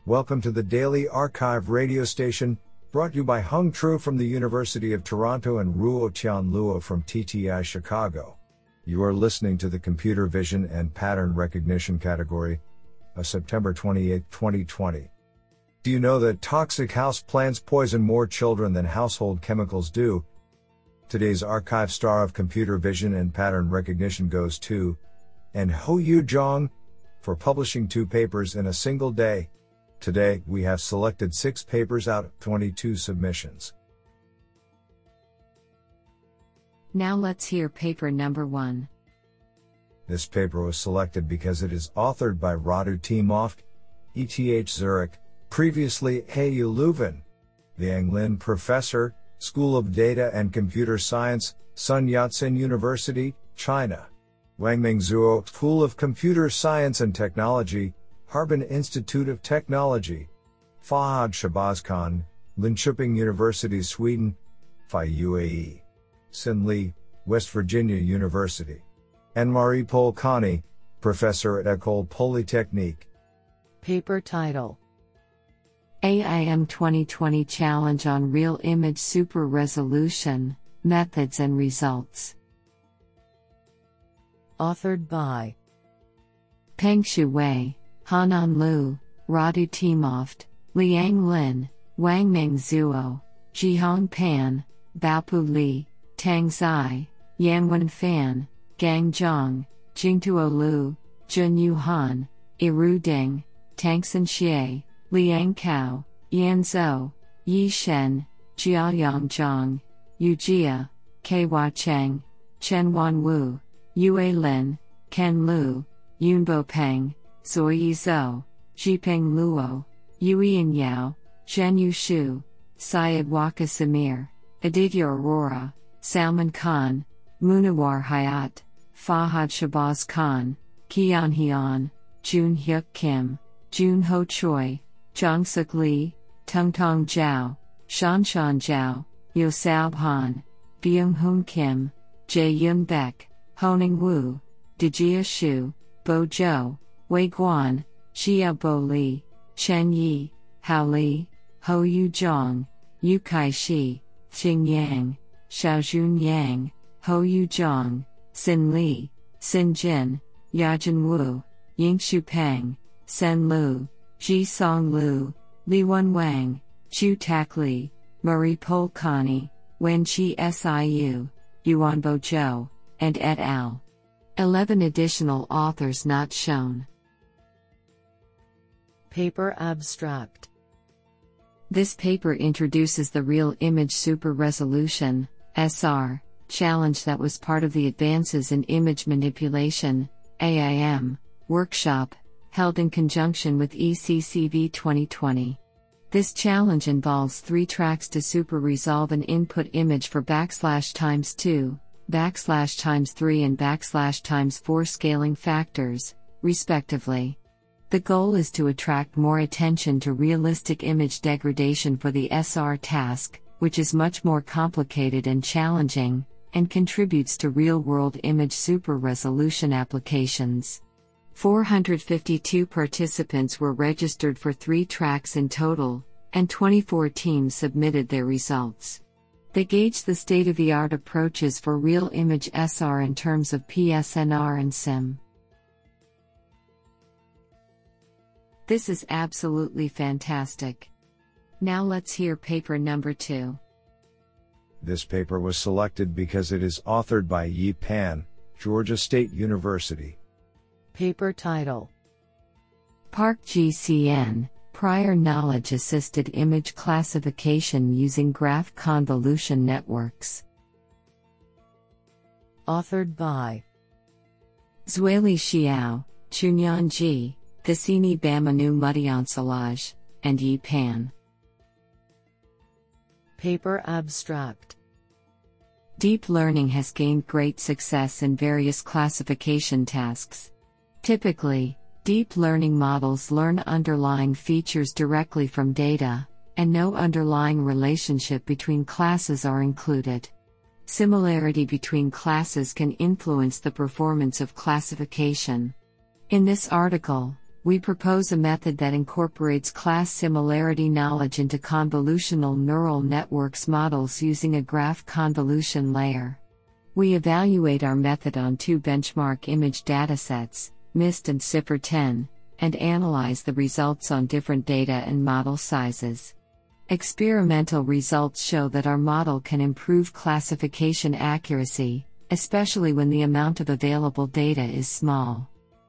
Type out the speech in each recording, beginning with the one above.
Welcome to the Daily Archive radio station, brought to you by Hung Tru from the University of Toronto and Ruo Tian Luo from TTI Chicago. You are listening to the Computer Vision and Pattern Recognition category of September 28, 2020. Do you know that toxic house plants poison more children than household chemicals do? Today's archive star of computer vision and pattern recognition goes to Ho-Yu Zhang for publishing 2 papers in a single day. Today, we have selected 6 papers out of 22 submissions. Now let's hear paper number 1. This paper was selected because it is authored by Radu Timoft, ETH Zurich, previously He-Yu Leuven, Liang Lin Professor, School of Data and Computer Science, Sun Yat-sen University, China. Wangming Zhuo, School of Computer Science and Technology, Harbin Institute of Technology. Fahad Shabazz Khan, Linköping University, Sweden. Phi UAE. Sin Lee, West Virginia University. And Marie Polkani, Professor at École Polytechnique. Paper title: AIM 2020 Challenge on Real Image Super Resolution, Methods and Results. Authored by Pengshu Wei, Hanan Liu, Radu Timoft, Liang Lin, Wangming Zhuo, Jihong Pan, Baopu Li, Tang Zai, Yanwen Fan, Gang Zhang, Jingtuo Liu, Junyu Han, Iru Deng, Tangxin Xie, Liang Cao, Yan Zhou, Yi Shen, Jiaoyang Zhang, Yu Jia, Kehua Cheng, Chen Wanwu, Yue Lin, Ken Liu, Yunbo Peng, Zoyi Zhou, Zhipeng Luo, Yuian Yao, Zhenyu Shu, Syed Waka Samir, Aditya Aurora, Salman Khan, Munawar Hayat, Fahad Shabazz Khan, Qian Hian, Jun Hyuk Kim, Jun Ho Choi, Jongsuk Lee, Tungtong Zhao, Shanshan Zhao, Yosao Han, Byung Hoon Kim, Jae Yun Beck, Honing Wu, Dijia Shu, Bo Zhou, Wei Guan, Xiaobo Li, Chen Yi, Hao Li, Ho-Yu Zhang, Yu Kai-shi, Xing Yang, Xiaojun Yang, Ho-Yu Zhang, Sin Li, Xin Jin, Yajin Wu, Yingshu Peng, Sen Lu, Ji Song Lu, Li Wen Wang, Chu Tak Li, Marie Polkani, Wen Chi Siu, Yuanbo Zhou, and et al. 11 additional authors not shown. Paper abstract. This paper introduces the Real Image Super Resolution (SR) challenge that was part of the Advances in Image Manipulation (AIM) workshop held in conjunction with ECCV 2020. This challenge involves 3 tracks to super resolve an input image for \2, \3 and \4 scaling factors, respectively. The goal is to attract more attention to realistic image degradation for the SR task, which is much more complicated and challenging, and contributes to real-world image super resolution applications. 452 participants were registered for 3 tracks in total, and 24 teams submitted their results. They gauged the state-of-the-art approaches for real image SR in terms of PSNR and SIM. This is absolutely fantastic. Now let's hear paper number 2. This paper was selected because it is authored by Yi Pan, Georgia State University. Paper title: Park GCN, Prior Knowledge Assisted Image Classification Using Graph Convolution Networks. Authored by Zueli Xiao, Chunyan Ji, Cassini Bamanu Mudiansalaj, and Yi Pan. Paper abstract. Deep learning has gained great success in various classification tasks. Typically, deep learning models learn underlying features directly from data, and no underlying relationship between classes are included. Similarity between classes can influence the performance of classification. In this article, We propose a method that incorporates class similarity knowledge into convolutional neural networks models using a graph convolution layer. We evaluate our method on two benchmark image datasets, MIST and CIFAR-10, and analyze the results on different data and model sizes. Experimental results show that our model can improve classification accuracy, especially when the amount of available data is small.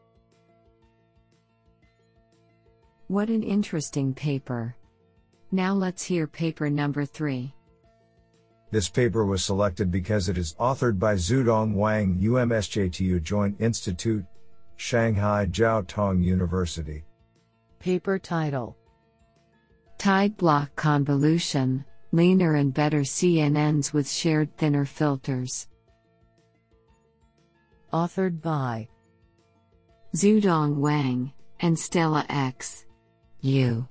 What an interesting paper. Now let's hear paper number 3. This paper was selected because it is authored by Zudong Wang, UMSJTU Joint Institute, Shanghai Jiao Tong University. Paper title: Tide Block Convolution, Leaner and Better CNNs with Shared Thinner Filters. Authored by Zudong Wang and Stella X. U.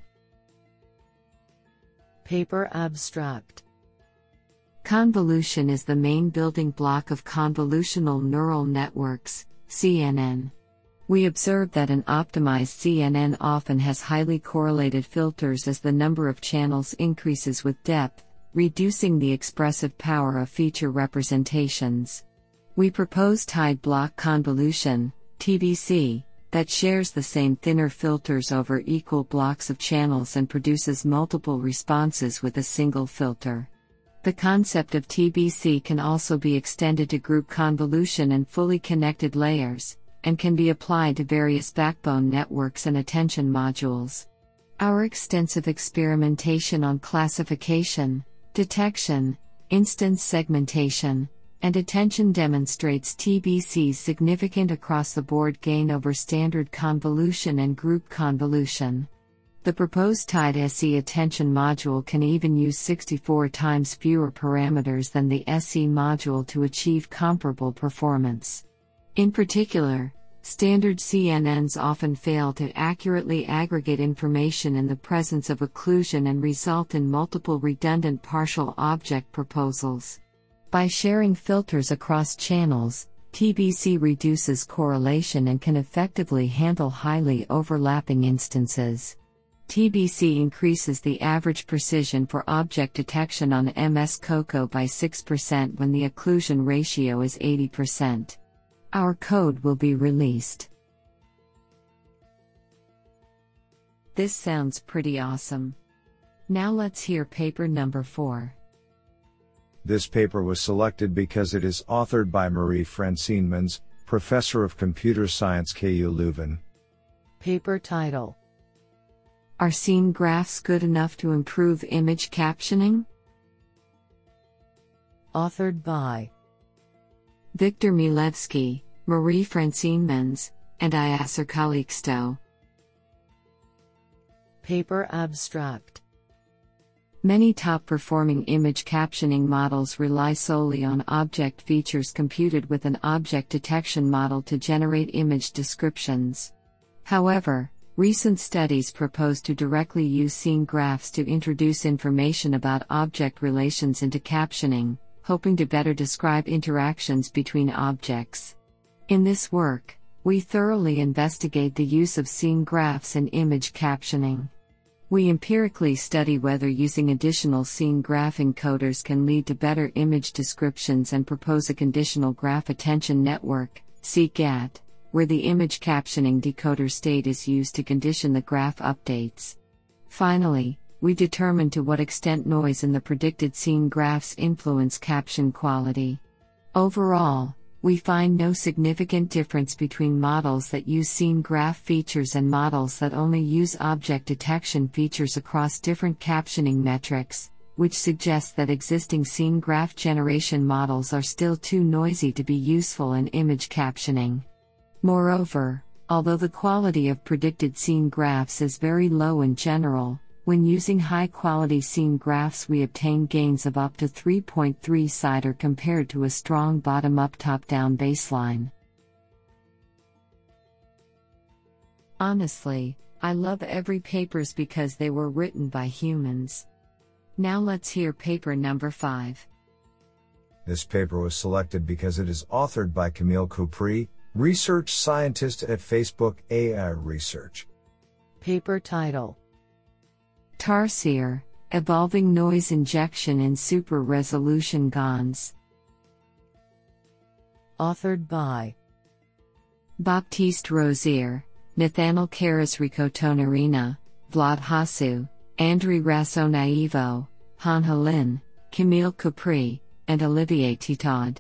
Paper abstract: Convolution is the main building block of convolutional neural networks, CNN. We observe that an optimized CNN often has highly correlated filters as the number of channels increases with depth, reducing the expressive power of feature representations. We propose tide block convolution, TBC, that shares the same thinner filters over equal blocks of channels and produces multiple responses with a single filter. The concept of TBC can also be extended to group convolution and fully connected layers, and can be applied to various backbone networks and attention modules. Our extensive experimentation on classification, detection, instance segmentation, and attention demonstrates TBC's significant across-the-board gain over standard convolution and group convolution. The proposed Tide SE attention module can even use 64 times fewer parameters than the SE module to achieve comparable performance. In particular, standard CNNs often fail to accurately aggregate information in the presence of occlusion and result in multiple redundant partial object proposals. By sharing filters across channels, TBC reduces correlation and can effectively handle highly overlapping instances. TBC increases the average precision for object detection on MS-COCO by 6% when the occlusion ratio is 80%. Our code will be released. This sounds pretty awesome. Now let's hear paper number 4. This paper was selected because it is authored by Marie-Francine Mans, Professor of Computer Science KU Leuven. Paper title: Are scene graphs good enough to improve image captioning? Authored by Victor Milevsky, Marie-Francine Mans, and Iyasar Calixto. Paper abstract: Many top-performing image captioning models rely solely on object features computed with an object detection model to generate image descriptions. However, recent studies propose to directly use scene graphs to introduce information about object relations into captioning, hoping to better describe interactions between objects. In this work, we thoroughly investigate the use of scene graphs in image captioning. We empirically study whether using additional scene graph encoders can lead to better image descriptions and propose a conditional graph attention network, CGAT, where the image captioning decoder state is used to condition the graph updates. Finally, we determine to what extent noise in the predicted scene graphs influence caption quality. Overall, we find no significant difference between models that use scene graph features and models that only use object detection features across different captioning metrics, which suggests that existing scene graph generation models are still too noisy to be useful in image captioning. Moreover, although the quality of predicted scene graphs is very low in general, when using high-quality scene graphs we obtain gains of up to 3.3 CIDR compared to a strong bottom-up top-down baseline. Honestly, I love every papers because they were written by humans. Now let's hear paper number 5. This paper was selected because it is authored by Camille Coupry, research scientist at Facebook AI Research. Paper title: Tarsier, Evolving Noise Injection in Super Resolution GANs. Authored by Baptiste Rosier, Nathanael Karas-Ricotonarina, Vlad Hasu, Andriy Rasonaivo, Han Helin, Camille Capri, and Olivier Titod.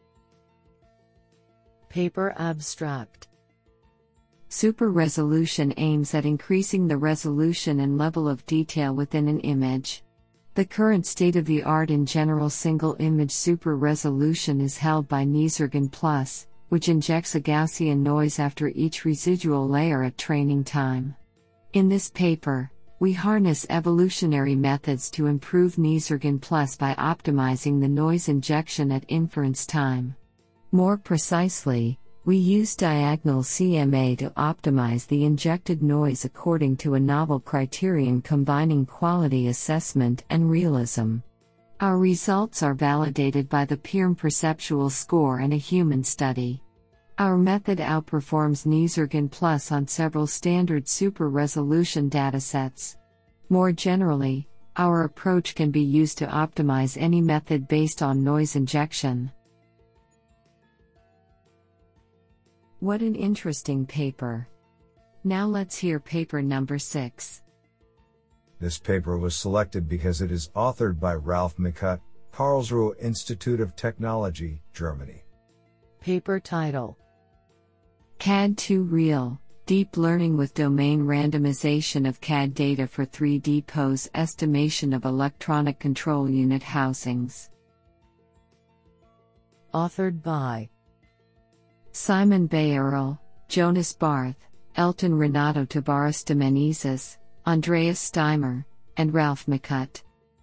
Paper abstract: Super resolution aims at increasing the resolution and level of detail within an image. The current state-of-the-art in general single-image super resolution is held by Nisurgan Plus, which injects a Gaussian noise after each residual layer at training time. In this paper, we harness evolutionary methods to improve Nisurgan Plus by optimizing the noise injection at inference time. More precisely, we use diagonal CMA to optimize the injected noise according to a novel criterion combining quality assessment and realism. Our results are validated by the Pirm perceptual score and a human study. Our method outperforms Nisurgan Plus on several standard super resolution datasets. More generally, our approach can be used to optimize any method based on noise injection. What an interesting paper. Now let's hear paper number 6. This paper was selected because it is authored by Ralf Micut, Karlsruhe Institute of Technology, Germany. Paper title: CAD2 Real, Deep Learning with Domain Randomization of CAD Data for 3D Pose Estimation of Electronic Control Unit Housings. Authored by Simon Bayerl, Jonas Barth, Elton Renato Tavares de Menezes, Andreas Steimer, and Ralf Micut.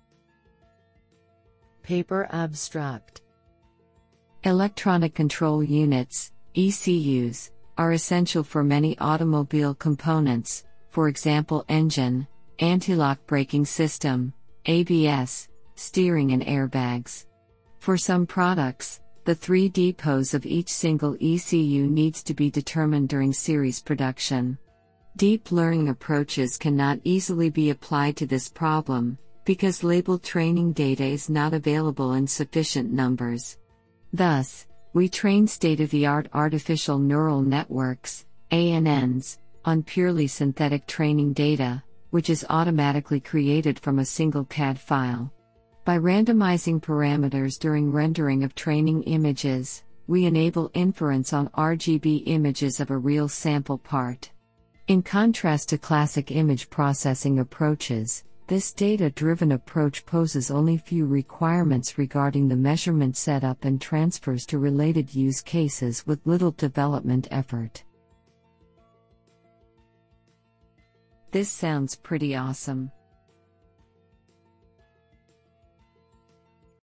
Paper abstract: Electronic control units, ECUs, are essential for many automobile components, for example engine, anti-lock braking system, ABS, steering and airbags. For some products, the 3D pose of each single ECU needs to be determined during series production. Deep learning approaches cannot easily be applied to this problem, because labeled training data is not available in sufficient numbers. Thus, we train state-of-the-art artificial neural networks, ANNs, on purely synthetic training data, which is automatically created from a single CAD file. By randomizing parameters during rendering of training images, we enable inference on RGB images of a real sample part. In contrast to classic image processing approaches, this data-driven approach poses only few requirements regarding the measurement setup and transfers to related use cases with little development effort. This sounds pretty awesome.